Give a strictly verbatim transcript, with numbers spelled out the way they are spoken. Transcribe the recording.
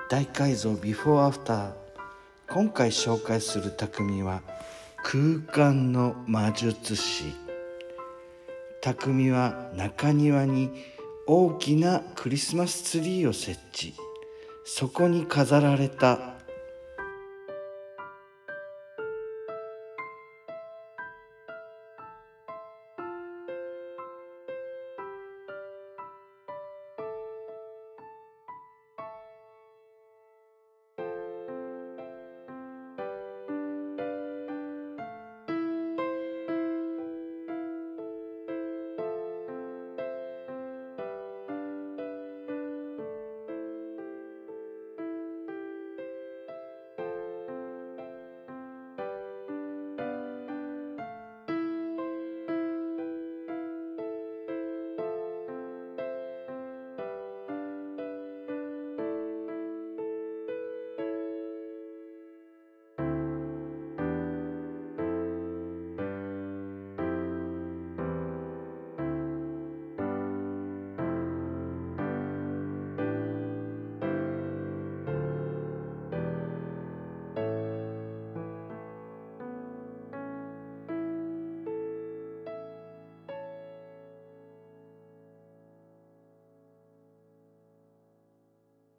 大改造ビフォーアフター。今回紹介する匠は空間の魔術師。匠は中庭に大きなクリスマスツリーを設置。そこに飾られた